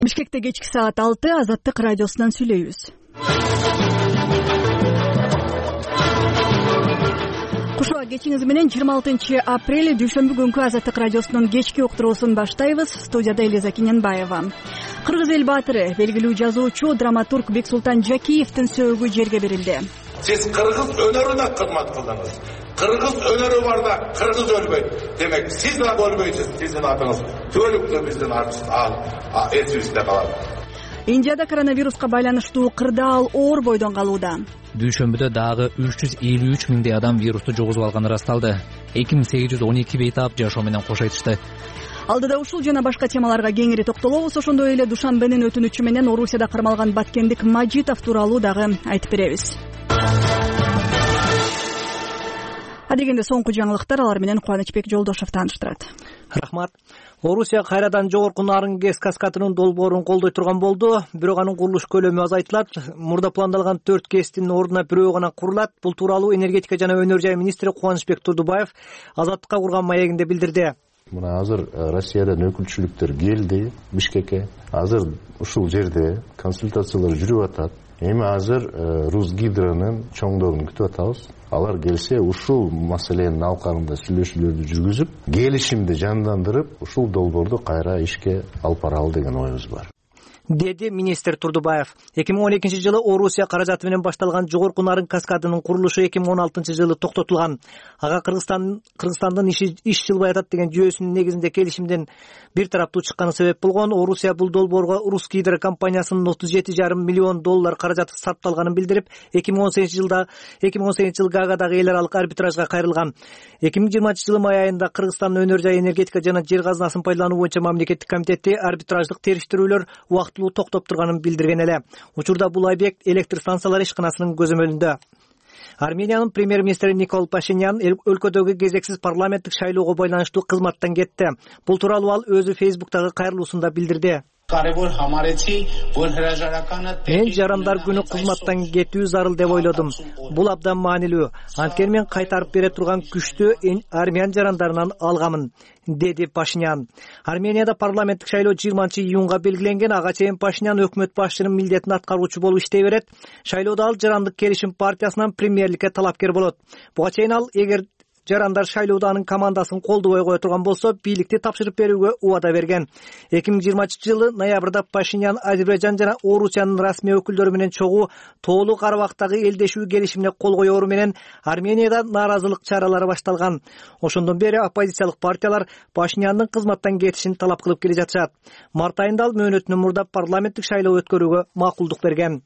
Бишкекте кечки саат 6 Азаттык радиосунан сүйлөйбүз. Кушуа кечиңиз менен 26 апрель дүйшөмбү күнкү Азаттык радиосунун кечки уктуруусун баштайбыз. Студияда Элиза Киненбаева. Кыргыз эл баатыры, белгилүү жазуучу, драматург Бексултан Жакиевдин сөөгү жерге берилди. Сиз кыргыз өнөрүнө кызмат кылдыңыз. Кыргыз өнөрү барда кыргыз өлбөйт. Демек, сиз да өлбөйсүз. Сиздин атыңыз төлүктө биздин эсибизде калат. Индияда коронавируска байланыштуу кырдаал оор бойдон калууда. Дүйшөмбүдө дагы 353 миңдей адам вирусту жугузуп алганы ырасталды. 2812 бейтап жашоо менен кош айтышты. Алдыда ушул жана башка темаларга кеңири токтолобуз. Ошондой эле Душанбенин өтүнүчү менен Орусияда кармалган баткендик Мажитов тууралуу дагы айтып беребиз. Адегенде соңку жаңылыктар, алар менен Кубанычбек Жолдошов тааныштырат. Рахмат. Орусия кайрадан жогорку Нарын ГЭС каскадынын долбоорун колдой турган болду. Бирок анын курулуш көлөмү азайтылат. Мурда пландалган 4 ГЭСтин ордуна бирөө гана курулат. Бул тууралуу энергетика жана өнөр жай министри Кубанычбек Турдубаев Азаттыкка курган маегинде билдирди. Мына азыр Россиядан өкүлчүлүктөр келди Бишкекке. Азыр ушул жерде консультациялар жүрүп атат. Эми азыр Русгидронун чоңдорун күтүп атабыз. Алар келсе ушул маселенин алкагында сүйлөшүүлөрдү жүргүзүп, келишимди жандандырып, ушул долбоорду кайра ишке алып баралы деген оюбуз бар. Деди министр Турдубаев. 2012 жылы Орусия каражаты менен башталган жогорку Нарын каскадынын курулушу 2016 жылы токтотулган. Ага Кыргызстандын иш жылбай атат деген жүйөсүнүн негизинде келишимден бир тараптуу чыкканы себеп болгон. Орусия бул долбоорго Русгидро компаниясынын 37,5 миллион доллар каражаты сарпталганын билдирип, 2018 жыл Гаагадагы эл аралык арбитражга кайрылган. 2020 жылы май айында Кыргызстандын өнөр жай энергетика жана жер казынасын пайдалануу боюнча мамлекеттик комитети арбитраждык териштирүүлөр убактылуу токтоп турганын билдирген эле. Учурда бул объект электр станциялары ишканасынын көзөмөлүндө. Армениянын премьер-министри Никол Пашинян өлкөдөгү кезексиз парламенттик шайлоого байланыштуу кызматтан кетти. Бул тууралуу ал өзү Фейсбуктагы кайрылуусунда билдирди. Мен жарандар күнү кызматтан кетүү зарыл деп ойлодум. Бул абдан маанилүү. Анткени мен кайтарып бере турган күчтү армян жарандарынан алгамын, деди Пашинян. Арменияда парламенттик шайлоо 20 июнга белгиленген. Ага чейин Пашинян өкмөт башчынын милдетин аткаруучу болуп иштей берет. Шайлоодо ал Жарандык келишим партиясынан премьерликке талапкер болот. Буга чейин ал эгер жарандар шайлоодо анын командасын колдобой кое турган болсо, бийликти тапшырып берүүгө убада берген. 2020 жылы ноябрда Пашинян Азербайжан жана Орусиянын расмий өкүлдөрү менен чогуу Тоолуу Карабактагы элдешүү келишимине кол коёру менен Арменияда нааразылык чаралары башталган. Ошондон бери оппозициялык партиялар Пашинянын кызматтан кетишин талап кылып келе жатышат. Март айында ал мөөнөтүнөн мурда парламенттик шайлоо өткөрүүгө макулдук берген.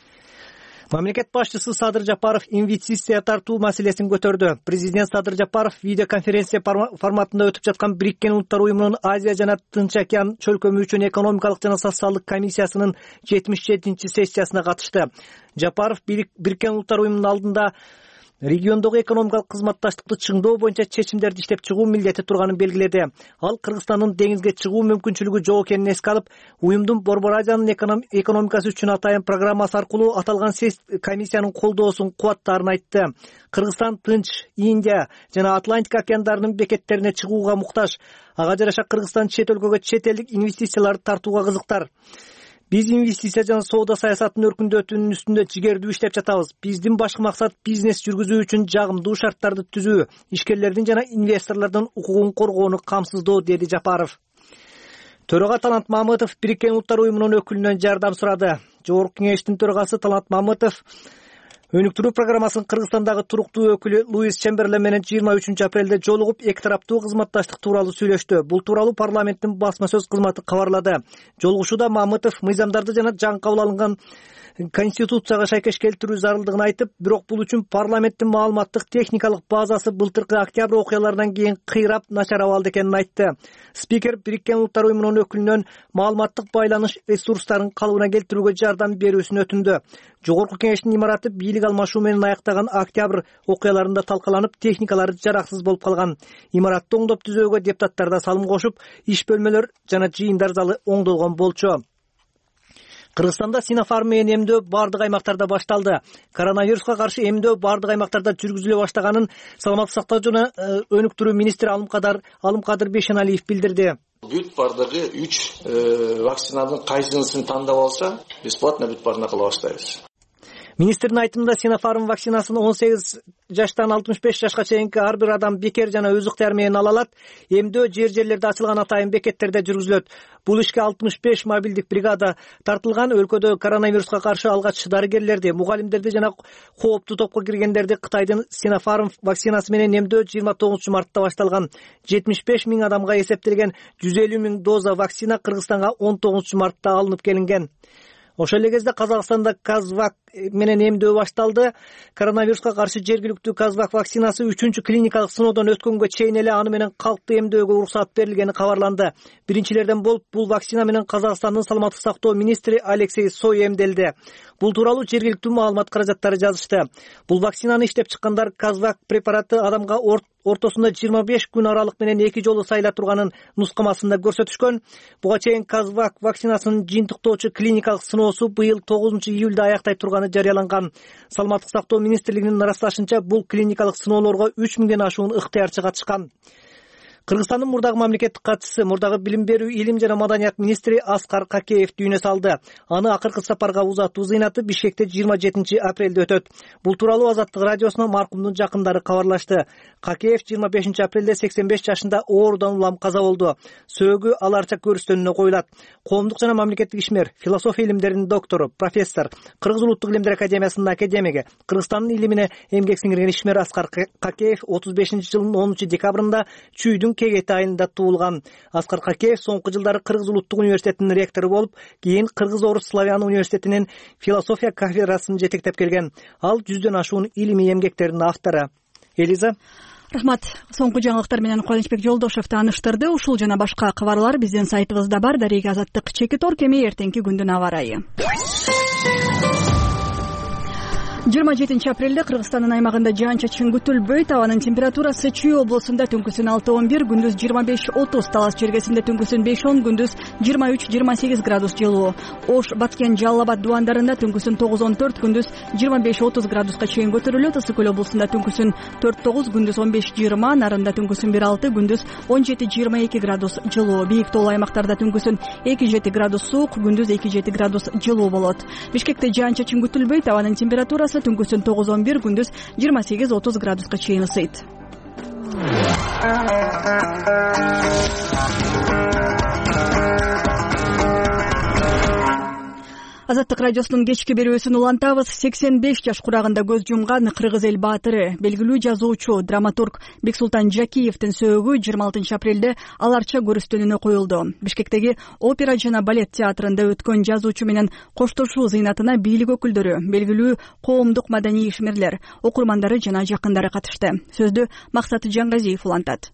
Мамлекет башчысы Садыр Жапаров инвестиция тартуу маселесин көтөрдү. Президент Садыр Жапаров видеоконференция форматында өтүп жаткан Бириккен Улуттар уюмунун Азия жана Тынч океан чөлкөмү үчүн экономикалык жана социалдык комиссиясынын 77-чи сессиясына катышты. Жапаров Бириккен Улуттар уюмунун алдында региондогу экономикалык кызматташтыкты чыңдоо боюнча чечимдерди иштеп чыгуу милдети турганын белгиледи. Ал Кыргызстандын деңизге чыгуу мүмкүнчүлүгү жок экенин эске алып, уюмдун Борбор Азиянын экономикасы үчүн атайын программасы аркылуу аталган комиссиянын колдоосун кубаттаарын айтты. Кыргызстан Тынч, Индия жана Атлантика океандарынын бекеттерине чыгууга муктаж. Ага жараша Кыргызстан чет өлкөгө чет элдик инвестицияларды тартууга кызыктар. Биз инвестиция жана соода саясатынын өркүндөтүүнүн үстүндө жигердүү иштеп жатабыз. Биздин башкы максат бизнес жүргүзүү үчүн жагымдуу шарттарды түзүү, ишкерлердин жана инвесторлордун укугун коргоону камсыздоо, деди Жапаров. Төрага Талант Мамытов Бириккен Улуттар уюмунун өкүлүнөн жардам сурады. Жогорку кеңештин төрагасы Талант Мамытов өнүктүрүү программасынын Кыргызстандагы туруктуу өкүлү Луис Чемберлен менен 23 апрелде жолугуп, эки тараптуу кызматташтык тууралуу сүйлөштү. Бул тууралуу парламенттин басма сөз кызматы кабарлады. Жолугушууда Мамытов мыйзамдарды жана жаңы кабыл алынган Конституцияга шайкеш келтирүү зарылдыгын айтып, бирок бул үчүн парламенттин маалыматтык техникалык базасы былтыркы октябрь окуяларынан кийин кыйрап начар абалда экенин айтты. Спикер Бириккен Улуттар уюмунун өкүлүнөн маалыматтык байланыш ресурстарын калыбына келтирүүгө жардам берүүсүн өтүндү. Жогорку кеңештин имараты бийлик алмашуу менен аяктаган октябрь окуяларында талкаланып, техникалары жараксыз болуп калган. Имаратты оңдоп түзөөгө депутаттар да салым кошуп, иш бөлмөлөр жана жыйындар залы оңдолгон болчу. Кыргызстанда Синофарм менен эмдөө бардык аймактарда башталды. Коронавируска каршы эмдөө бардык аймактарда жүргүзүлө баштаганын саламаттык сактоо жана өнүктүрүү министри Алымкадыр Бейшеналиев билдирди. Бүт бардыгы 3 вакцинанын кайсынысын тандап алса, бесплатно бүт баарына кыла баштайбыз. Министрдин айтымында Sinopharm вакцинасын 18 жаштан 65 жашка чейинки ар бир адам бекер жана өз ыктыяры менен ала алат. Эмдөө жерлерде ачылган атайын бекеттерде жүргүзүлөт. Бул ишке 65 мобилдик бригада тартылган. Өлкөдө коронавируска каршы алгач дарыгерлерди, мугалимдерди жана кооптуу топко киргендерди Кытайдын Sinopharm вакцинасы менен эмдөө 29 мартта башталган. 75 миң адамга эсептелген 150 миң доза вакцина Кыргызстанга 19 мартта алынып келинген. Ошол эле кезде Казакстанда Казвак менен эмдөө башталды. Коронавируска каршы жергиликтүү Казвак вакцинасы 3-чү клиникалык сыноодон өткөнгө чейин эле аны менен калкты эмдөөгө уруксат берилгени кабарланды. Биринчилерден болуп бул вакцина менен Казакстандын саламаттык сактоо министри Алексей Сой эмделди. Бул тууралуу жергиликтүү маалымат каражаттары жазышты. Бул вакцинаны иштеп чыккандар Казвак препараты адамга ортосунда 25 күн аралык менен 2 жолу сайыла турганын нускамасында көрсөтүшкөн. Буга чейин Казвак вакцинасынын жыйынтыктоочу клиникалык сыноосу быйыл 9-июлда аяктай турганы жарыяланган. Саламаттык сактоо министрлигинин ырасташынча бул клиникалык сыноолорго 3 миңден ашуун ыктыярчы катышкан. Кыргызстандын мурдагы мамлекеттик катчысы, мурдагы билим берүү, илим жана маданият министри Аскар Какеев дүйнө салды. Аны акыркы сапарга узатуу зыйнаты Бишкекте 27 апрелде өтөт. Бул тууралуу Азаттык радиосуна маркумдун жакындары кабарлашты. Какеев 25 апрелде 85 жашында оорудан улам каза болду. Сөөгү аларча көрүстөнүнө коюлат. Коомдук жана мамлекеттик ишмер, философия илимдеринин доктору, профессор, Кыргыз улуттук илимдер академиясынын академиги, Кыргызстандын илимине эмгек сиңирген ишмер Аскар Какеев 35-жылдын 10 декабрында Чүйдүн Кегет айында туулган. Аскар Какеев соңку жылдары Кыргыз улуттук университетинин ректору болуп, кийин Кыргыз-Орус славян университетинин философия кафедрасын жетектеп келген. Ал 100дөн ашуун илимий эмгектердин автору. Элиза. Рахмат. Соңку жаңылыктар менен Кубанычбек Жолдошев тааныштырды. Ушул жана башка кабарлар биздин сайтыбызда бар. Дареги Азаттык чеки тор кеме эртеңки күндүн аба ырайы. 27 апрелде Кыргызстандын аймагында жаан-чачын күтүлбөйт. Абанын температурасы Чүй облусунда түнкүсүн 6-11, күндүз 25-30, Талас чергесинде түнкүсүн 5-10, күндүз 23-28 градус жылуу. Ош, Баткен, Жалал Абад дубандарында түнкүсүн 9-14, күндүз 25-30 градуска чейин көтөрүлөт. Ысык көл облусунда түнкүсүн 4-9, күндүз 15-20, Нарында түнкүсүн 1-6, күндүз 17-22 градус жылуу. Бийик тоолуу аймактарда түнкүсүн 2-7 градус суук, күндүз 2-7 градус жылуу болот. Бишкекте жаан-чачын күтүлбөйт. Абанын температурасы түнкүсүн 9-11, күндүз 28-30 градуска чейин ысыйт. Азаттык радиосунун кечки берүүсүн улантабыз. 85 жаш курагында көз жумган кыргыз эл баатыры, белгилүү жазуучу, драматург Бексултан Жакиевдин сөөгү 26 апрелде аларча көрүстөнүнө коюлду. Бишкектеги опера жана балет театрында өткөн жазуучу менен коштошуу зыйнатына бийлик өкүлдөрү, белгилүү коомдук маданий ишмерлер, окурмандары жана жакындары катышты. Сөздү Максат Жангазиев улантат.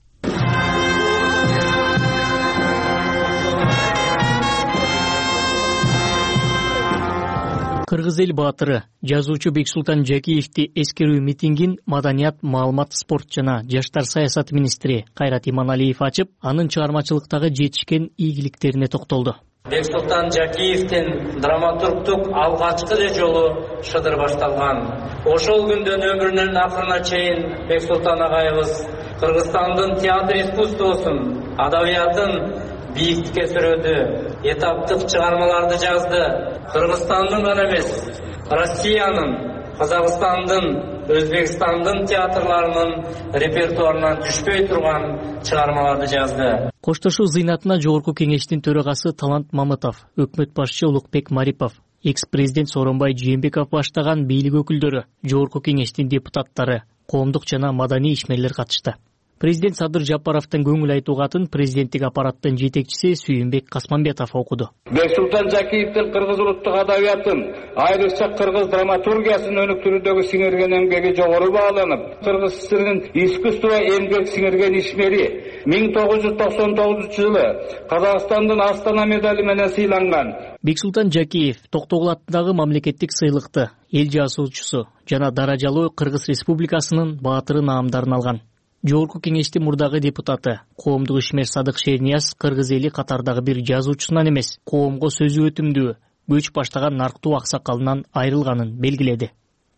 Кыргыз эл баатыры, жазуучу Бексултан Жакиевди эскерүү митингин маданият, маалымат, спорт жана жаштар саясаты министри Кайрат Иманалиев ачып, анын чыгармачылыктагы жетишкен ийгиликтерине токтолду. Бексултан Жакиевдин драматургтук алгачкы эле жолу шыдыр башталган. Ошол күндөн өмүрүнүн акырына чейин Бексултан агайыбыз Кыргызстандын театр искусствосун, адабиятын бийиктикке сүрөдү, этаптык чыгармаларды жазды. Кыргызстандын гана эмес, Россиянын, Казакстандын, Өзбекстандын театрларынын репертуарынан түшпөй турган чыгармаларды жазды. Коштошуу зыйнатына Жогорку кеңештин төрагасы Талант Мамытов, өкмөт башчы Улукбек Марипов, экс-президент Сооронбай Жээнбеков баштаган бийлик өкүлдөрү, Жогорку кеңештин депутаттары, коомдук жана маданий ишмерлер катышты. Президент Садыр Жапаровдун көңүл айтуу катын президенттик аппараттын жетекчиси Сүйүнбек Касманбетов окуду. Бексултан Жакиевдин кыргыз улуттук адабиятын, айрыкча кыргыз драматургиясын өнүктүрүүдөгү сиңирген эмгеги жогору бааланып, Кыргыз ССРинин искусство эмгек сиңирген ишмери 1999 жылы Казакстандын Астана медали менен сыйланган. Бексултан Жакиев Токтогул атындагы мамлекеттик сыйлыкты эл жазуучусу жана даражалуу Кыргыз Республикасынын баатыры наамдарын алган. Жогорку кеңештин мурдагы депутаты, коомдук ишмер Садык Шернияз кыргыз эли катардагы бир жазуучусунан эмес, коомго сөзү өтүмдүү, көч баштаган нарктуу аксакалынан айрылганын белгиледи.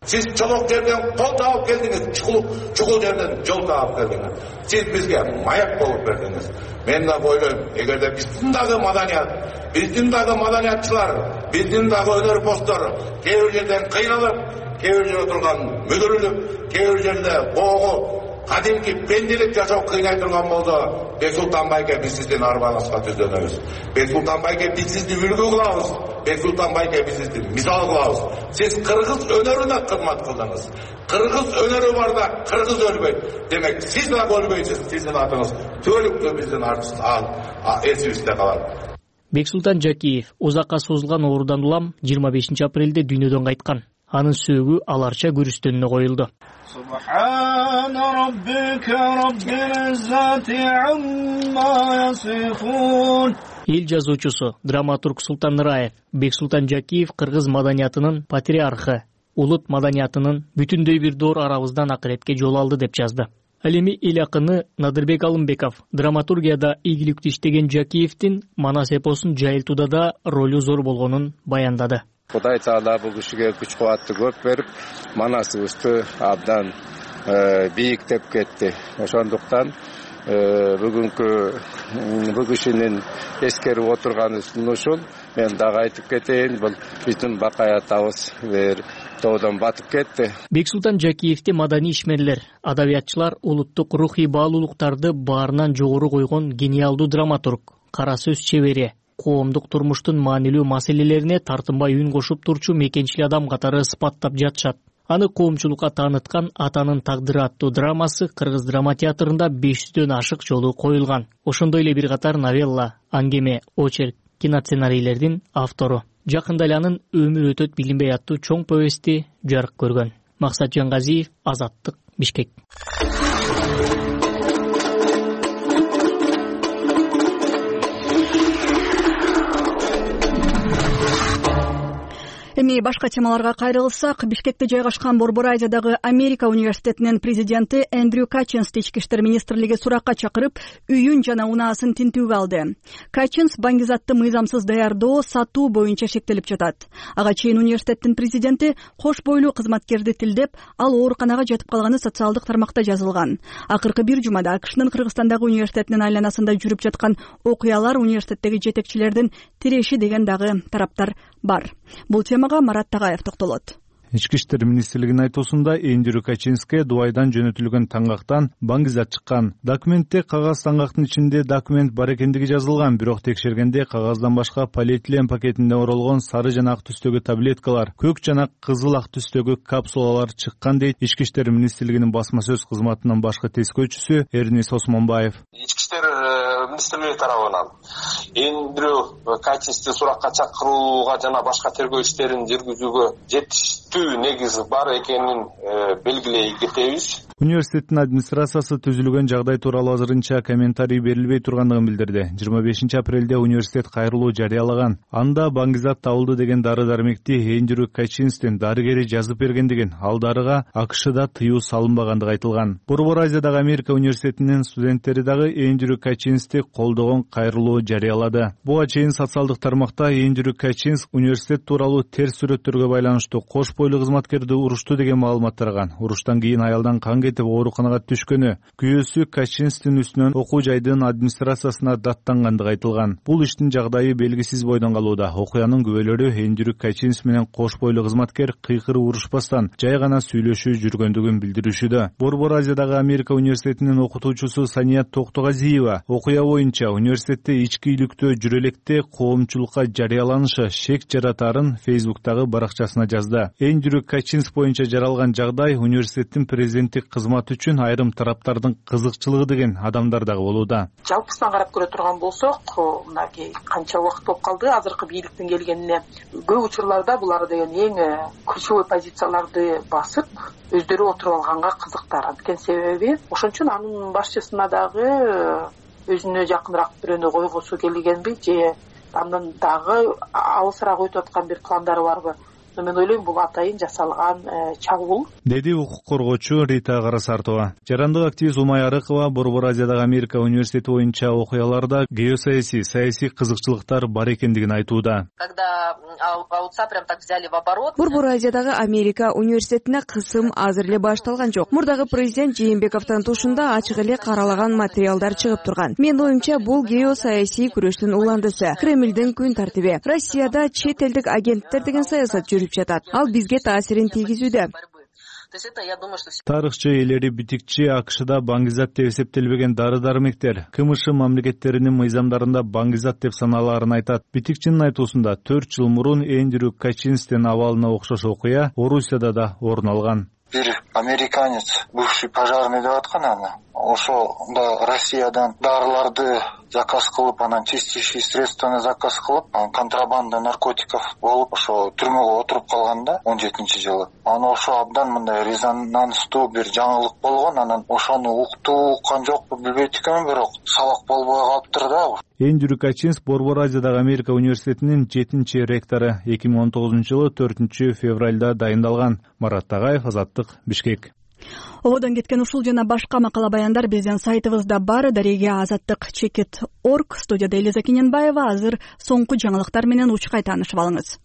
Siz çoluk yerden kol tağıp geldiniz, çukur yerden yol tağıp geldiniz. Siz bizge mayak bolup verdiniz. Men de oylayım, eğer de bizdin dağı madaniyatçılar, bizdin dağı öner postlar, kevir yerden kıynalıp, kevir yerde oturgan müdürülük, kevir yerde boğu, kadimki pendilik yaşap kıynay turgan boldu. Beksultan Bayke biz sizden arbalasqa tüzөнөбүz. Beksultan Bayke biz sizdi үлgü kılabız. Beksultan Bayke biz sizdi misal kılabız. Siz Kırgız önörüne kızmat kıldınız. Kırgız önörü var da Kırgız ölbeyt. Demek siz de ölbeysiz. Sizin adınız tölüktü bizden artık esibizde kalar. Бексултан Жакиев узакка созулган оорудан улам 25 апрелде дүйнөдөн кайткан. Анын сөөгү аларча көрүстөнүнө коюлду. سبحان ربك رب العزة عما يصفون. Эл жазуучусу, драматург Султан Раев, Бексултан Жакиев кыргыз маданиятынын патриархы, улут маданиятынын бүтүндөй бир доор арабыздан акыретке жол алды деп жазды. Ал эми эл акыны Надырбек Алымбеков драматургияда ийгиликтүү иштеген Жакиевдин манас эпосун жайылтууда да ролу зор болгонун баяндады. Кудай Таала бул кишиге күч кубатты көп берип, манасыбызды абдан бийиктеп кетти. Ошондуктан бүгүнкү кишинин эскерип отурганы ушул. Мен дагы айтып кетейин, бул биздин бакаятабыз тоодон батып кетти. Бексултан Жакиевди маданий ишмерлер, адабиятчылар улуттук рухий баалуулуктарды баарынан жогору койгон гениалдуу драматург, кара сөз чебери, коомдук турмуштун маанилүү маселелерине тартынбай үн кошуп турчу мекенчил адам катары ыспаттап жатышат. Аны коомчулукка тааныткан Атанын тагдыры аттуу драмасы кыргыз драма театрында 500дөн ашык жолу коюлган. Ошондой эле бир катар новелла, аңгеме, очерк, киносценарийлердин автору. Жакында эле анын Өмүр өтөт билинбей аттуу чоң повести жарык көргөн. Максат Жангазиев, Азаттык, Бишкек. Эми башка темаларга кайрылсак, Бишкекте жайгашкан Борбор Азиядагы Америка университетинин президенти Эндрю Качинс Ички иштер министрлиги суракка чакырып, үйүн жана унаасын тинтүүгө алды. Качинс баңгизатты мыйзамсыз даярдоо, сатуу боюнча шектелип жатат. Ага чейин университеттин президенти кош бойлуу кызматкерди тилдеп, ал ооруканага жатып калганы социалдык тармакта жазылган. Акыркы бир жумада АКШнын Кыргызстандагы университетинин айланасында жүрүп жаткан окуялар университеттеги жетекчилердин тиреши деген дагы тараптар бар. Бул темага Марат Тагаев токтолот. Ички иштер министрлигинин айтуусунда Эндрю Качинске Дубайдан жөнөтүлгөн таңгактан баңгизат чыккан. Документте кагаз таңгактын ичинде документ бар экендиги жазылган, бирок текшергенде кагаздан башка полиэтилен пакетинде оролгон сары жана ак түстөгү таблеткалар, көк жана кызыл ак түстөгү капсулалар чыккан дейт Ички иштер министрлигинин басма сөз кызматынын башкы тескөөчүсү Эрнис Осмонбаев. Ички иштер министрлиги тарабынан Эндрю Качинсти суракка чакырууга жана башка тергөө иштерин жүргүзүүгө жетиштүү негиз бар экенин белгилей кетебиз. Университеттин администрациясы түзүлгөн жагдай тууралуу азырынча комментарий берилбей тургандыгын билдирди. 25 апрелде университет кайрылуу жарыялаган. Анда баңгизат табылды деген дары-дармекти Эндрю Качинстин дарыгери жазып бергендигин, ал дарыга АКШда тыюу салынбагандыгы айтылган. Борбор Азиядагы Америка университетинин студенттери дагы Эндрю Качинсти колдогон кайрылуу жарыялады. Буга чейин социалдык тармакта Эндрю Качинс университет тууралуу терс сүрөттөргө байланыштуу кош бойлуу кызматкерди урушту деген маалымат тараган. Уруштан кийин аялдан кан кетип ооруканага түшкөнү, күйөөсү Качинстин үстүнөн окуу жайдын администрациясына даттангандыгы айтылган. Бул иштин жагдайы белгисиз бойдон калууда. Окуянын күбөлөрү Эндрю Качинс менен кош бойлуу кызматкер кыйкыры урушпастан жай гана сүйлөшүү жүргөндүгүн билдиришүүдө. Борбор Азиядагы Америка университетинин окутуучусу Сания Токтогазиева окуя боюнча университетте ички үйлүктө жүрө электе коомчулукка жарыяланышы шек жаратарын Facebook'тагы баракчасына жазды. Эндрю Качинс боюнча жаралган жагдай университеттин президенттик кызматы үчүн айрым тараптардын кызыкчылыгы деген адамдар дагы болууда. Жалпысынан карап көрө турган болсок, мынакей канча убакыт болуп калды азыркы бийликтин келгенине. Көп учурларда булар деген эң ключевой позицияларды басып, өздөрү отуруп алганга кызыктар. Анткени себеби ошон үчүн анын башчысына дагы өзүнө жакыныраак бирөөнү койгусу келгенби же анын дагы алысыраак өтүп аткан бир пландары барбы? мен ойлойм бул атайын жасалган чабуул, деди укук коргоочу Рита Карасартова. Жарандык активист Умай Арыкова Борбор Азиядагы Америка университети боюнча окуяларда геосаясий, саясий кызыкчылыктар бар экендигин айтууда. Когда АУЦа прям так взяли в оборот. Борбор Азиядагы Америка университетине кысым азыр эле башталган жок. Мурдагы президент Жээнбековдун тушунда ачык эле каралаган материалдар чыгып турган. Мен оюмча бул геосаясий күрөштүн уландысы, Кремлдин күн тартиби. Россияда чет элдик агенттер деген саясат жүрүп жатат. Ал бизге таасирин тийгизүүдө. Тарыхчы элери битикчи АКШда баңгизат деп эсептелбеген дары-дармектер КМШ мамлекеттеринин мыйзамдарында баңгизат деп саналаарын айтат. Битикчинин айтуусунда 4 жыл мурун Эндрю Качинстин абалына окшош окуя Орусияда да орун алган. Бир американец, бывший пожарный деп аткан аны. Ошондо Россиядан дарыларды заказ кылып, анан чистящие средстваны заказ кылып, контрабанда наркотиков болуп, ошо түрмөгө отуруп калганда 17-жылы. Аны ошо абдан мындай резонанстуу бир жаңылык болгон, анан ошону уккан жокпу билбейт экенмин, бирок сабак болбой калыптыр да. Эндрю Качинс Борбор Азиядагы Америка университетинин 7-ректору 2019-жылы 4-февралда дайындалган. Марат Тагаев, Азаттык, Бишкек. Ободон кеткен ушул жана башка макала баяндар биздин сайтыбызда бар. Дареге Азаттык.org. Студияда Элиза Кененбаева. Азыр соңку жаңылыктар менен учкай таанышып алыңыз.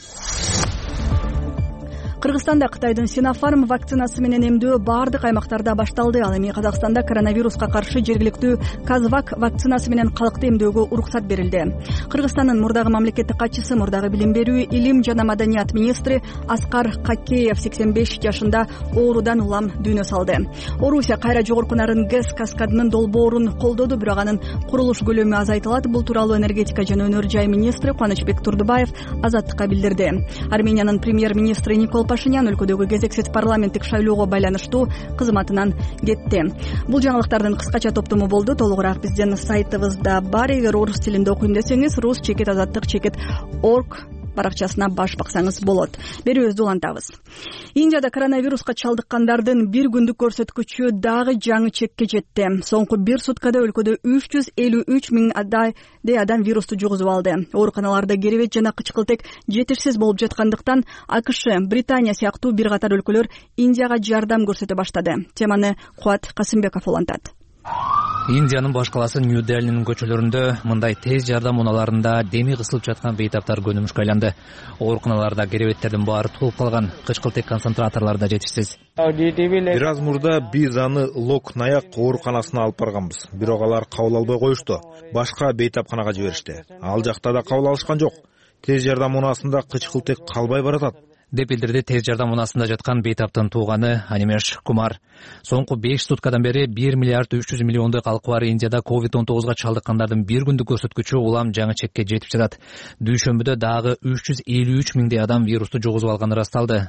Кыргызстанда Кытайдын Синофарм вакцинасы менен эмдөө бардык аймактарда башталды. Ал эми Казакстанда коронавируска каршы жергиликтүү Казвак вакцинасы менен калкты эмдөөгө уруксат берилди. Кыргызстандын мурдагы мамлекеттик катчысы, мурдагы билим берүү, илим жана маданият министри Аскар Какеев 85 жашында оорудан улам дүйнө салды. Орусия кайра жогорку нарын ГЭС каскадынын долбоорун колдоду, бирок анын курулуш көлөмү азайтылат. Бул тууралуу энергетика жана өнөр жай министри Кубанычбек Турдубаев Азаттыкка билдирди. Армениянын премьер-министри Никол Пашинян өлкөдөгү кезексиз парламенттик шайлоого байланыштуу кызматынан кетти. Бул жаңылыктардын кыскача топтому болду. Толугураак биздин сайтыбызда бар. Эгер орус тилинде окуйм десеңиз, rus-azаттык.org баракчасына баш баксаңыз болот. Берүүбүздү улантабыз. Индияда коронавируска чалдыккандардын бир күндүк көрсөткүчү дагы жаңы чекке жетти. Соңку бир суткада өлкөдө 353 миң адам вирусту жугузуп алды. Ооруканаларда керебет жана кычкылтек жетишсиз болуп жаткандыктан АКШ, Британия сыяктуу бир катар өлкөлөр Индияга жардам көрсөтө баштады. Теманы Куат Касымбеков улантат. Индиянын баш калаасы Нью-Делинин көчөлөрүндө мындай тез жардам унааларында деми кысылып жаткан бейтаптар көнүмүшкө айланды. Ооруканаларда керебеттердин баары тулуп калган, кычкылтек концентраторлор да жетишсиз. Бир аз мурда биз аны Лок-Наяк ооруканасына алып барганбыз. Бирок алар кабыл албай коюшту. Башка бейтапканага жиберишти. Ал жакта да кабыл алышкан жок. Тез жардам унаасында кычкылтек калбай баратат, деп билдирди тез жардам унаасында жаткан бейтаптын тууганы Анимеш Кумар. Соңку 5 суткадан бери 1 миллиард 300 миллиондук калкы бар Индияда COVID-19 чалдыккандардын бир күндүк көрсөткүчү улам жаңы чекке жетип жатат. Дүйшөмбүдө дагы 353 миңдей адам вирусту жугузуп алганы ырасталды.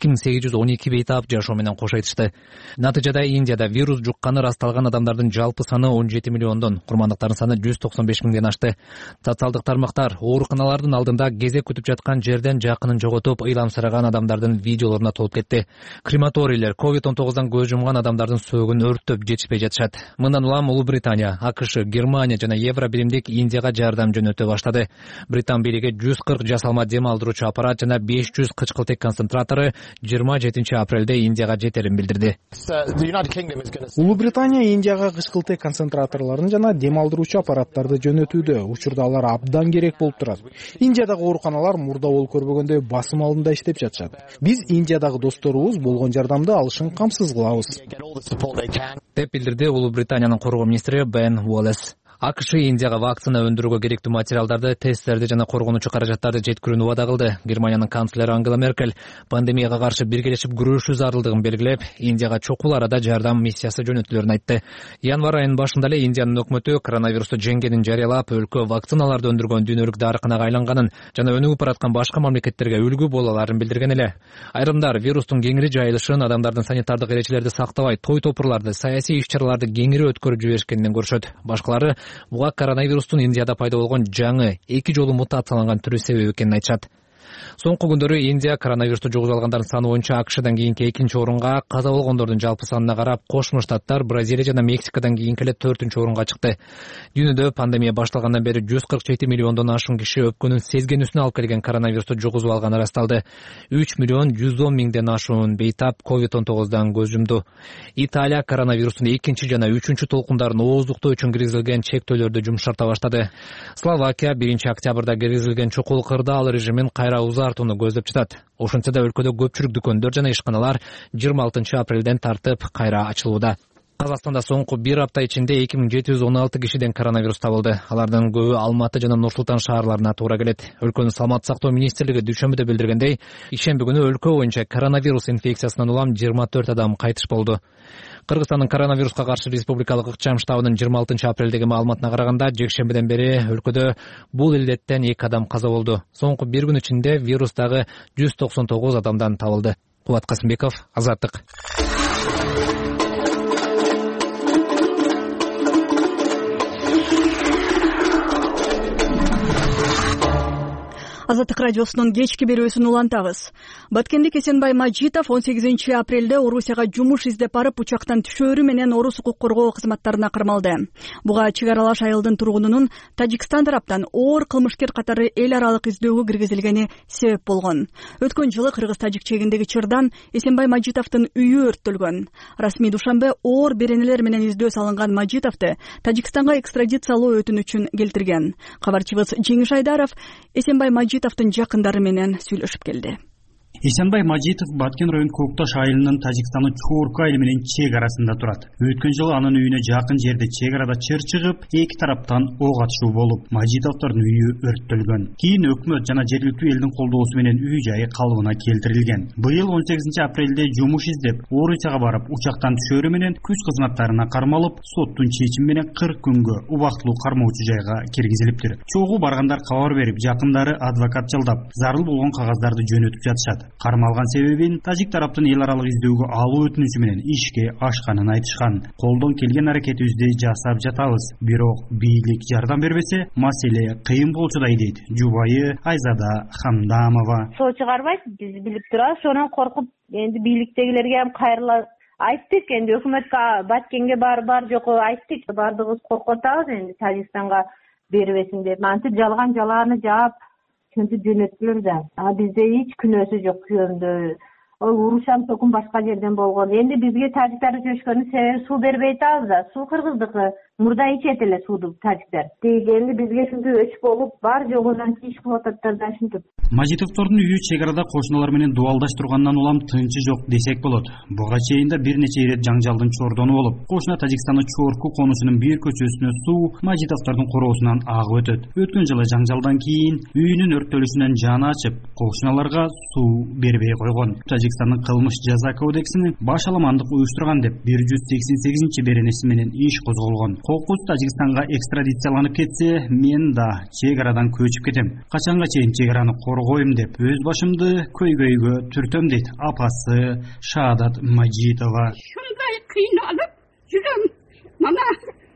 2812 бейтап жашоо менен кош айтышты. Натыйжада Индияда вирус жукканы ырасталган адамдардын жалпы саны 17 миллиондон, курмандыктардын саны 195 миңден ашты. Социалдык тармактар ооруканалардын алдында кезек күтүп жаткан жерден жакынын жоготуп, ыйламсыраган адамдардын видеолоруна толуп кетти. Крематорийлер COVID-19 көз жумган адамдардын сөөгүн өрттөп жетишпей жатышат. Мындан улам Улуу Британия, АКШ, Германия жана Евро биримдик Индияга жардам жөнөтө баштады. Британ бийлиги 140 жасалма дем алдыруучу аппарат жана 500 кычкылтек концентратору 27 апрелде Индияга жетерин билдирди. Улуу Британия Индияга кычкылтек концентраторлорун жана дем алдыруучу аппараттарды жөнөтүүдө. Учурда алар абдан керек болуп турат. Индиядагы ооруканалар мурда болуп көрбөгөндөй басым алдында иштеп жатышат. Биз Индиядагы досторубуз болгон жардамды алышын камсыз кылабыз, деп билдирди Улуу Британиянын коргоо министри Бен Уоллес. АКШ Индияга вакцина өндүрүүгө керектүү материалдарды, тесттерди жана коргонуучу каражаттарды жеткирүүнү убада кылды. Германиянын канцлери Ангела Меркель пандемияга каршы биргелешип күрөшүү зарылдыгын белгилеп, Индияга чокул арада жардам миссиясы жөнөтүлөрүн айтты. Январь айынын башында эле Индиянын өкмөтү коронавирусту жеңгенин жарыялап, өлкө вакциналарды өндүргөн дүйнөлүк дарыканага айланганын жана өнүгүп бараткан башка мамлекеттерге үлгү боло аларын билдирген эле. Айрымдар вирустун кеңири жайылышын, адамдардын санитардык эрежелерди сактабай, той топурларды, саясий иш-чараларды кеңири өткөрүп жиберишкенинен көрүшөт. Башкалары буга коронавирустун Индияда пайда болгон жаңы 2 жолу мутацияланган түрү себеп экенин айтышат. Соңку күндөрү Индия коронавирусту жугузуп алгандардын саны боюнча АКШдан кийинки 2-орунга, каза болгондордун жалпы санына карап Кошмо Штаттар, Бразилия жана Мексикадан кийинки эле 4-орунга чыкты. Дүйнөдө пандемия башталгандан бери 147 миллиондон ашуун киши өпкөнүн сезгенүүсүнө алып келген коронавирусту жугузуп алганы расталды. 3 миллион 110 миңден ашуун бейтап COVID-19 көз жумду. Италия коронавирустун 2 жана 3 толкундарын ооздуктоо үчүн киргизилген чектөөлөрдү жумшарта баштады. Словакия 1-октябрда киргизилген чукул кырдаал режимин кайра узартууну көздөп жатат. Ошентсе да өлкөдө көпчүлүк дүкөндөр жана ишканалар 26-апрелден тартып кайра ачылууда. Казакстанда соңку бир апта ичинде 2716 кишиден коронавирус табылды. Алардын көбү Алматы жана Нур-Султан шаарларына туура келет. Өлкөнүн саламаттык сактоо министрлиги дүйшөмбүдө билдиргендей, ишемби күнү өлкө боюнча коронавирус инфекциясынан улам 24 адам кайтыш болду. Кыргызстандын коронавируска каршы республикалык ыкчам штабынын 26-апрелдеги маалыматына караганда, жекшембиден бери өлкөдө бул илдеттен 2 адам каза болду. Соңку бир күн ичинде вирус дагы 199 адамдан табылды. Кубат Касымбеков, Азаттык. Азаттык радиосунун кечки берүүсүн улантабыз. Баткендик Эсенбай Мажитов 18-апрелде Орусияга жумуш издеп барып, учактан түшөөрү менен орус укук коргоо кызматтарына кармалды. Буга чек аралаш айылдын тургунунун Тажикстан тараптан оор кылмышкер катары эл аралык издөөгө киргизилгени себеп болгон. Өткөн жылы кыргыз-тажик чегиндеги чырдан Эсенбай Мажитовдун үйү өрттөлгөн. Расмий Душанбе оор беренелер менен издөө салынган Мажитовду Тажикстанга экстрадициялоо өтүнүчүн келтирген. Кабарчыбыз Жеңиш Айдаров Эсенбай Мажитовдун жакындары менен сүйлөшүп келди. Эсенбай Мажитов Баткен район Көкташ айылынын Тажикстандын Чуурку айылы менен чек арасында турат. Өткөн жылы анын үйүнө жакын жерде чек арада чыр чыгып, эки тараптан ок атышуу болуп, Мажитовдордун үйү өрттөлгөн. Кийин өкмөт жана жергиликтүү элдин колдоосу менен үй жайы калыбына келтирилген. Быйыл 18-апрелде жумуш издеп Орусияга барып, учактан түшөөрү менен күч кызматтарына кармалып, соттун чечими менен 40 күнгө убактылуу кармоочу жайга киргизилиптир. Чогуу баргандар кабар берип, жакындары адвокат жалдап, зарыл болгон кагаздарды жөнөтүп жатышат. Кармалган себебин тажик тараптын эл аралык издөөгө алуу өтүнүчү менен ишке ашканын айтышкан. Колдон келген аракетибизди жасап жатабыз. Бирок бийлик жардам бербесе, маселе кыйын болчудай дейт жубайы Айзада Хамдамова. Соо чыгарбайт, биз билип турабыз, ошондон коркуп, энди бийликтегилерге ham кайрыла айттык, энди өкмөткө Баткенге бар жоку айттык. Бардыгыбыз коркуп атабыз, энди Тажикстанга бербесин деп. Антип жалган жалааны жаап жөнөттүлөр да. Бизде эч күнөөсү жок күйөөмдө. Урушам токум башка жерден болгон. Энди бизге тажиктар чөчкөнүн себеби суу бербей атабыз да. Суу кыргыздыкы. Мурда ичет эле сууду тажиктар. Дегенде бизге ушундай өч болуп, бар жогунан иш кылып ататтар да ушинтип. Мажитовдордун үйү чек арада кошуналар менен дубалдаш тургандан улам тынчы жок десек болот. Буга чейин да бир нече ирет жаңжалдын чордону болуп, кошуна Тажикстандын Чуурку конусунун бир көчөсүнө суу Мажитовдордун короосунан агып өтөт. Өткөн жылы жаңжалдан кийин үйүнүн өрттөлүшүнөн жаны ачып, кошуналарга суу бербей койгон. Тажикстандын кылмыш жаза кодексинин башаламандык уюштурган деп 188-беренеси менен иш козголгон. Кокус Тажикстанга экстрадицияланып кетсе, мен да чек арадан көчүп кетем. Качанга чейин чек араны коргойм деп өз башымды көйгөйгө түртөм дейт апасы Шаадат Мажитова. Шундай кыйналып жүрөм. Мана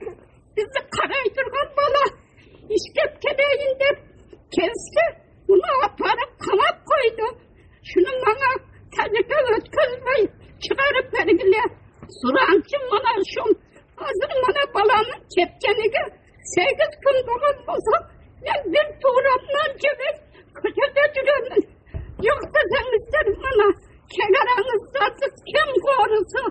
бизди карай турган бала иштеп келейин деп келсе, муну апарып камап койду. Шуну мага тажикка өткөзбөй чыгарып бергиле. Суранчым мана ушул азыр мана баланын кеткениге 8 күн болгон болсо, мен бир туурамдан жебей көчөдө жүрөмүн. Жок десеңиздер, мана чек араңызды ким корусу,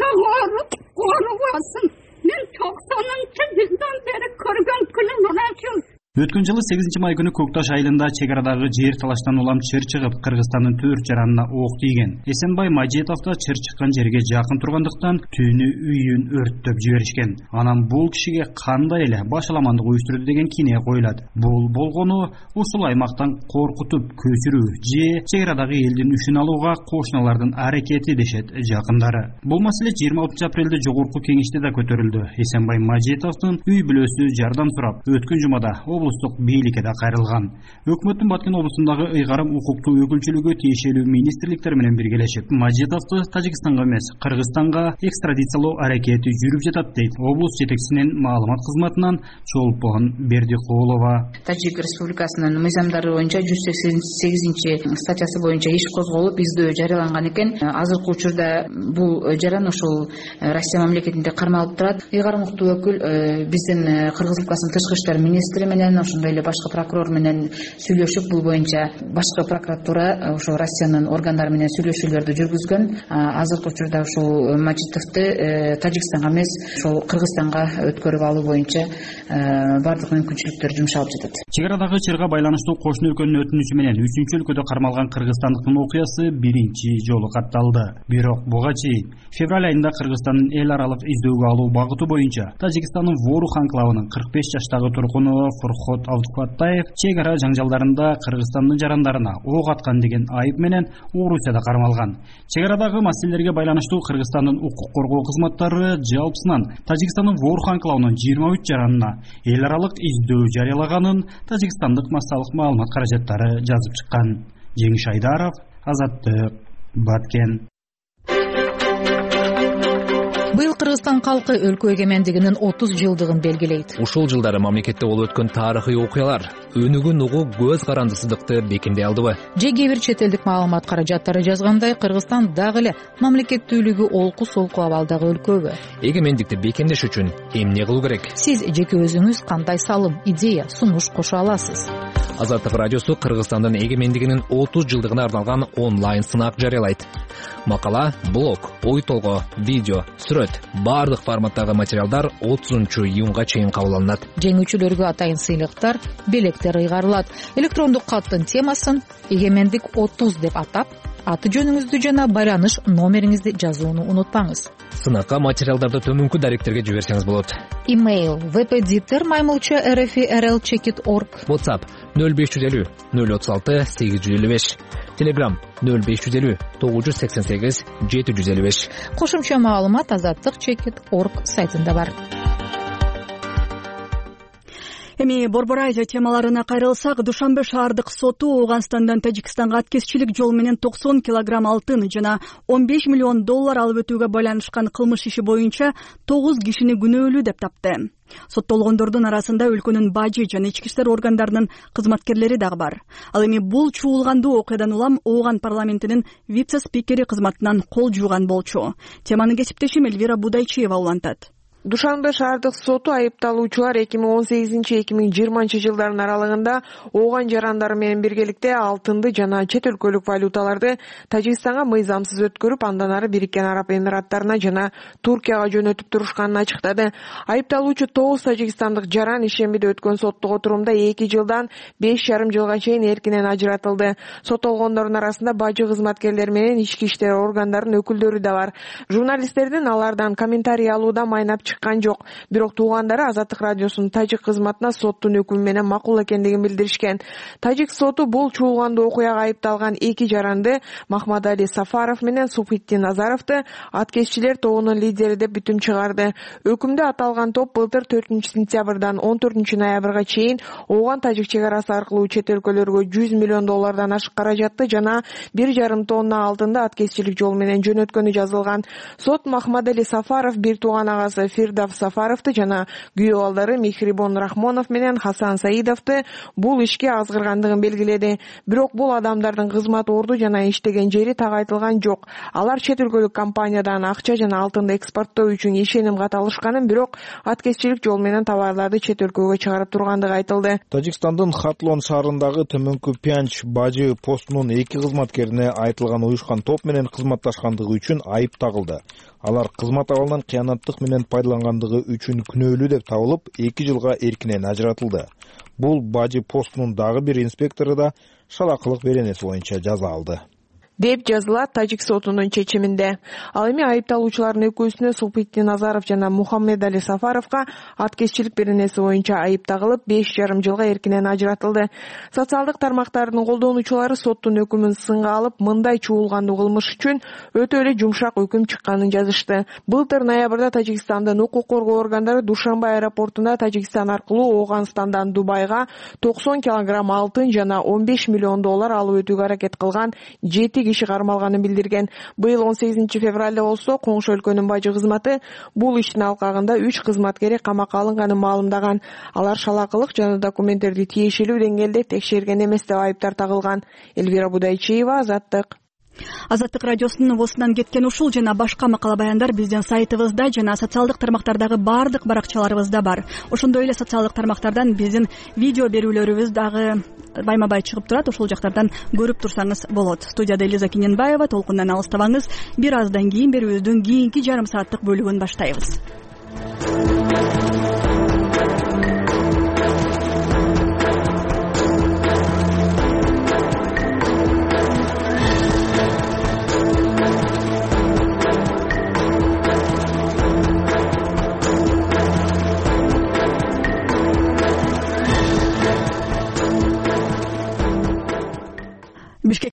корубасын. Мен 90-жылдан бери көргөн күнүм мына ушул. Өткөн жылы 8-май күнү Көкташ айылында чек арадагы жер талаштан улам чыр чыгып, Кыргызстандын 4 жаранына ок тийген. Эсенбай Мажитов да чыр чыккан жерге жакын тургандыктан түнү үйүн өрттөп жиберишкен. Анан бул кишиге кандай эле башаламандык уюштурду деген кине коюлат. Бул болгону ушул аймактан коркутуп көчүрүү же чек арадагы элдин үшүн алууга кошуналардын аракети дешет жакындары. Бул маселе 26-апрелде жогорку кеңеште да көтөрүлдү. Эсенбай Мажитовдун үй бүлөсү жардам сурап, өткөн жумада облустук бийликке да кайрылган. Өкмөттүн Баткен облусундагы ыйгарым укуктуу өкүлчүлүгү тиешелүү министрликтер менен биргелешип, Мажитовду Тажикстанга эмес, Кыргызстанга экстрадициялоо аракети жүрүп жатат дейт облус жетекчисинин маалымат кызматынан Чолпон Бердикулова. Тажик Республикасынын мыйзамдары боюнча 188 статьясы боюнча иш козголуп, издөө жарыяланган экен. Азыркы учурда бул жаран ошол Россия мамлекетинде кармалып турат. Ыйгарым укуктуу өкүл биздин Кыргыз Республикасынын тышкы иштер министри менен, ошондой эле башкы прокурор менен сүйлөшүп, бул боюнча башкы прокуратура ошо Россиянын органдары менен сүйлөшүүлөрдү жүргүзгөн. Азыркы учурда ушул Мажитовду Тажикстанга эмес, ошол Кыргызстанга өткөрүп алуу боюнча бардык мүмкүнчүлүктөр жумшалып жатат. Чек арадагы чырга байланыштуу кошуна өлкөнүн өтүнүчү менен 3-чү өлкөдө кармалган кыргызстандыктын окуясы биринчи жолу катталды. Бирок буга чейин февраль айында Кыргызстандын эл аралык издөөгө алуу багыты боюнча Тажикстандын Ворух анклавынын 45 жаштагы тургуну Фурхот Абдукаттаев чек ара жаңжалдарында Кыргызстандын жарандарына ок аткан деген айып менен Орусияда кармалган. Чек арадагы маселелерге байланыштуу Кыргызстандын укук коргоо кызматтары жалпысынан Тажикстандын Ворух анклавынын 23 жаранына эл аралык издөө жарыялаганын Тажикстандык массалык маалымат каражаттары жазып чыккан. Жеңиш Айдаров, Азаттык, Баткен. Быйыл Кыргызстан калкы өлкө эгемендигинин 30 жылдыгын белгилейт. Ушул жылдары мамлекетте болуп өткөн тарыхый окуялар өнүгүн угуу көз карандысыздыкты бекемдей алдыбы? Же кээ бир чет элдик маалымат каражаттары жазгандай, Кыргызстан дагы эле мамлекеттүүлүгү олку-солку абалдагы өлкөбү? Эгемендикти бекемдеш үчүн эмне кылуу керек? Сиз жеке өзүңүз кандай салым, идея, сунуш кошо аласыз? Азаттык радиосу Кыргызстандын эгемендигинин 30 жылдыгына арналган онлайн сынак жарыялайт. Макала, блог, ой толгоо, видео, сүрөт, бардык форматтагы материалдар 30-июнга чейин кабыл алынат. Жеңүүчүлөргө атайын сыйлыктар, белектер ыйгарылат. Электрондук каттын темасын «Эгемендик 30» деп атап, аты жөнүңүздү жана байланыш номериңизди жазууну унутпаңыз. Сынакка материалдарды төмөнкү даректерге жиберсеңиз болот. Имейл vpditer@rl-checkit.org. WhatsApp 0550 036 855. Telegram 0550 988 755. Кошумча маалымат azatlik.checkit.org сайтында бар. Эми Борбор Азия темаларына кайрылсак, Душанбе шаардык соту Ооганстандан Тажикстанга аткезчилик жол менен 90 килограмм алтын жана $15 миллион алып өтүүгө байланышкан кылмыш иши боюнча 9 кишини күнөөлүү деп тапты. Соттолгондордун арасында өлкөнүн бажы жана ички иштер органдарынын кызматкерлери дагы бар. Ал эми бул чуулгандуу окуядан улам Ооган парламентинин вице-спикери кызматынан кол жууган болчу. Теманы кесиптешим Эльвира Будайчиева улантат. Душанбе шаардык соту айыпталуучулар 2018-2020 жылдардын аралыгында Ооган жарандары менен биргеликте алтынды жана чет өлкөлүк валюталарды Тажикстанга мыйзамсыз өткөрүп, андан ары Бириккен Араб Эмираттарына жана Туркияга жөнөтүп турушканын ачыктады. Айыпталуучу 9 тажикстандык жаран ишембиде өткөн соттук отурумда 2 жылдан 5,5 жылга чейин эркинен ажыратылды. Соттолгондордун арасында бажы кызматкерлери менен ички иштер органдарынын өкүлдөрү да бар. Журналисттердин алардан комментарий алуудан майнап чыккан жок. Бирок туугандары Азаттык радиосунун тажик кызматына соттун өкүмү менен макул экендигин билдиришкен. Тажик соту бул чуулгандуу окуяга айыпталган 2 жаранды Махмадали Сафаров менен Суфитдин Назаровду аткезчилер тобунун лидери деп бүтүм чыгарды. Өкүмдө аталган топ былтыр 4-сентябрдан 14-ноябрга чейин Ооган тажик чек арасы аркылуу чет өлкөлөргө $100 миллион ашык каражатты жана 1,5 тонна алтынды аткезчилик жол менен жөнөткөнү жазылган. Сот Махмадали Сафаров бир тууган агасы Фирдав Сафаровду жана күйөө балдары Михрибон Рахмонов менен Хасан Саидовду бул ишке азгыргандыгын белгиледи. Бирок бул адамдардын кызмат орду жана иштеген жери так айтылган жок. Алар чет өлкөлүк компаниядан акча жана алтынды экспорттоо үчүн ишеним каталышканын, бирок аткезчилик жол менен товарларды чет өлкөгө чыгарып тургандыгы айтылды. Тажикстандын Хатлон шаарындагы төмөнкү Пянч бажы постунун 2 кызматкерине айтылган уюшкан топ менен кызматташкандыгы үчүн айып тагылды. Алар кызмат абалынан кыянаттык менен пайдалангандыгы үчүн күнөөлүү деп табылып, 2 жылга эркинен ажыратылды. Бул бажы постунун дагы бир инспектору да шалакылык беренеси боюнча жаза алды. деп жазылат Тажик сотунун чечиминде. Ал эми айыпталуучулардын экөөсүнө Сулпитдин Назаров жана Мухаммедали Сафаровго аткезчилик беренеси боюнча айып тагылып 5,5 жылга эркинен ажыратылды. Социалдык тармактардын колдонуучулары соттун өкүмүн сынга алып, мындай чуулгандуу кылмыш үчүн өтө эле жумшак өкүм чыкканын жазышты. Былтыр ноябрда Тажикстандын укук коргоо органдары Душанбе аэропортунда Тажикстан аркылуу Ооганстандан Дубайга 90 килограмм алтын жана $15 миллион алып өтүүгө аракет кылган 7 киши кармалганын билдирген. Быйыл 18 февралда болсо коңшу өлкөнүн бажы кызматы бул иштин алкагында 3 кызматкери камакка алынганын маалымдаган. Алар шалакылык жана документтерди тиешелүү деңгээлде текшерген эмес деп айыптар тагылган. Элвира Будайчиева, Азаттык. Азаттык радиосунун обосунан кеткен ушул жана башка макала баяндар биздин сайтыбызда жана социалдык тармактардагы бардык баракчаларыбызда бар. Ошондой эле социалдык тармактардан биздин видео берүүлөрүбүз дагы байма бай чыгып турат. Ошол жактардан көрүп турсаңыз болот. Студияда Элиза Киненбаева. Толкундан алыстабаңыз. Бир аздан кийин берүүбүздүн кийинки жарым сааттык бөлүгүн баштайбыз.